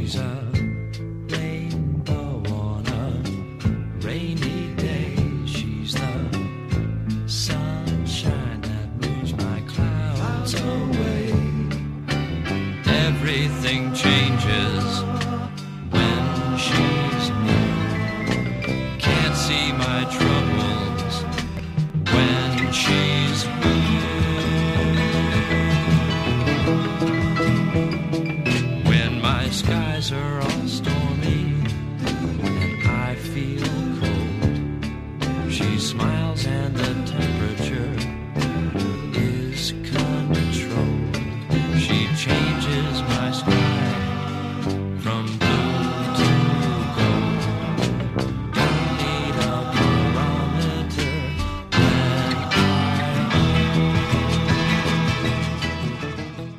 She's a rainbow on a rainy day. She's the sunshine that moves my clouds away. Everything changes when she's near. Can't see my troubles when she's here. When my skies are all